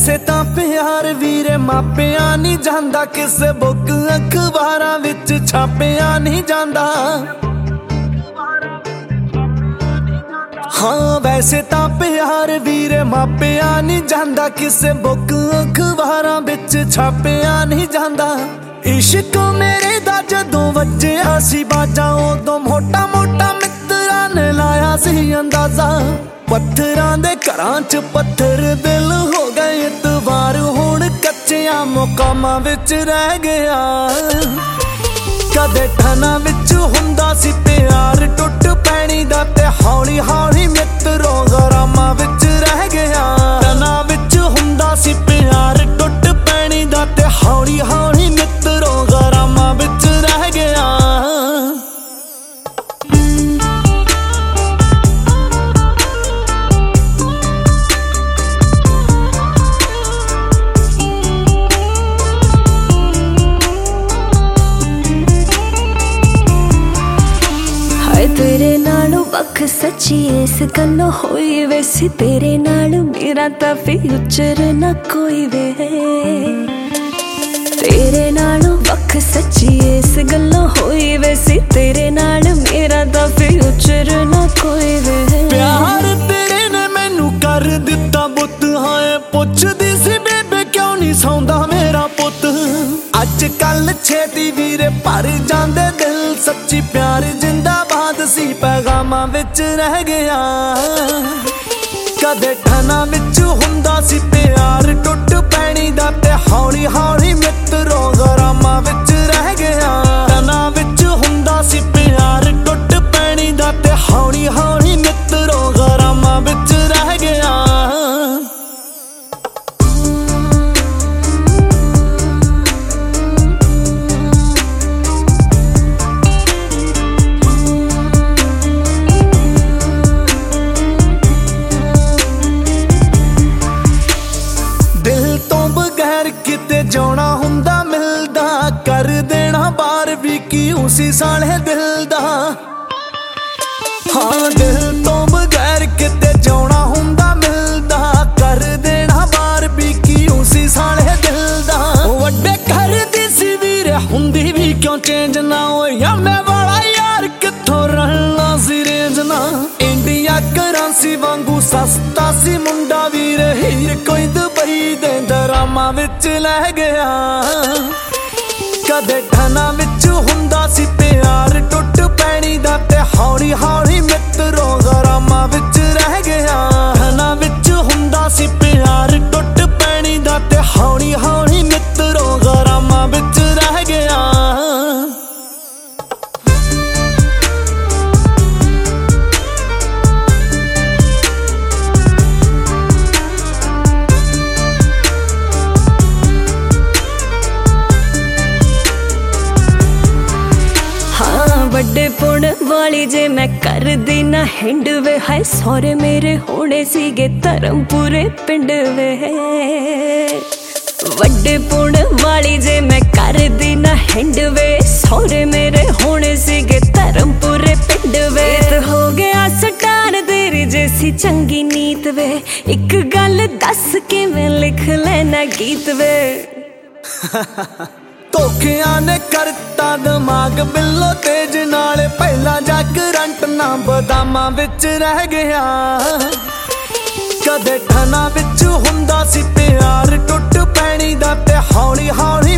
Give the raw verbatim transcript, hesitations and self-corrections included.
वैसे तां प्यार वीरे मापिया नहीं जांदा, किसे बुक अखबारां विच छापिया नहीं जांदा। हाँ वैसे तां प्यार वीरे मापिया नहीं जांदा, किसे बुक अखबारां विच छापिया नहीं जांदा। इश्क मेरे दा जदों वज्जिया सी बाजा, उदों मोटा मोटा मित्तरां ने लाया सी अंदाजा। पत्थरां दे घरां च पत्थर दिल हो गए इतबार, हुण कच्चियां मुकामां विच रह गया। कदे ठना विच हुंदा सी प्यार टुट पैणी दा, ते हौली हौली मित्रों गरामां विच रह गया। ठना विच हुंदा सी प्यार टुट पैणी दा, ते हौली हौली मित्रों गरामां विच रह गया। तेरे नालों वख सच्ची इस गल्लों होई वैसी, तेरे नाल मेरा तां फ्यूचर ना कोई वे। तेरे नालों वख सच्ची इस गल्लों होई वैसी, तेरे नाल मेरा तां फ्यूचर ना कोई वे। प्यार तेरे ने मैनू कर दिता बुत, हाए पुछदी सी बेबे क्यों नहीं सौंदा मेरा पुत। अज कल छेती वीरे भर जांदे दिल, सच्ची प्यार जिंदाबाद सी पैगामां विच रह गया। कदे ठना विच हुंदा सी प्यार टुट पैणी दा, ते हौली हौली मित्रों गरामां विच रह गया। ठना विच हुंदा सी प्यार टुट पैणी दा, ते हौली हौली मित्रों गरामां विच रह गया। जाना हुंदा मिलदा, कर देना बार भी की उसी साले दिल दा। हाँ दिल तो बगैर किते जाना हुंदा मिलदा, कर देना बार भी की उसी साले दिल दा। वड्डे घर दी सी वीरे हुंदी भी क्यों चेंज ना होया, मैं वाला यार कित्थों रहना सी रेंज ना। इंडिया करेंसी वांगू सस्ता सी मुंडा वीरे, हीर कोई दुबई दे दरामां विच लह गया। कदे ठना विच हुंदा सी प्यार टुट पैणी दा, ते हौली हौली मित्रों गरामां विच रह गया। ठना विच हुंदा सी प्यार टुट पैणी दा, ते हौली हौली मित्रों गरामां विच रह गया। ਵੱਡੇ ਪੁਣ ਵਾਲੀ ਜੇ ਮੈਂ ਕਰਦੀ ਨਾ ਹਿੰਡ ਵੇ, ਹਾਏ ਸਹੁਰੇ ਮੇਰੇ ਹੋਣੇ ਸੀਗੇ ਧਰਮਪੁਰੇ ਪਿੰਡ ਵੇ। ਵੱਡੇ ਪੁਣ ਵਾਲੀ ਜੇ ਮੈਂ ਕਰਦੀ ਨਾ ਹਿੰਡ ਵੇ, ਸਹੁਰੇ ਮੇਰੇ ਹੋਣੇ ਸੀਗੇ ਧਰਮਪੁਰੇ ਪਿੰਡ ਵੇ। ਤੇ ਹੋ ਗਿਆ ਸਟਾਰ ਤੇਰੀ ਜੈਸੀ ਚੰਗੀ ਨੀਤ ਵੇ, ਇੱਕ ਗੱਲ ਦੱਸ ਕਿਵੇਂ ਲਿਖ ਲੈਣਾ ਗੀਤ ਵੇ। ਧੋਖਿਆਂ ਨੇ ਕਰਤਾ ਦਿਮਾਗ ਬਿੱਲੋ ਤੇਜ ਨਾਲ, ਪਹਿਲਾਂ ਜਾ ਕਰੰਟ ਨਾ ਬਦਾਮਾਂ ਵਿੱਚ ਰਹਿ ਗਿਆ। ਕਦੇ ਠਨਾ ਵਿੱਚ ਹੁੰਦਾ ਸੀ ਪਿਆਰ ਟੁੱਟ ਪੈਣੀ ਦਾ, ਤੇ ਹੌਲੀ ਹੌਲੀ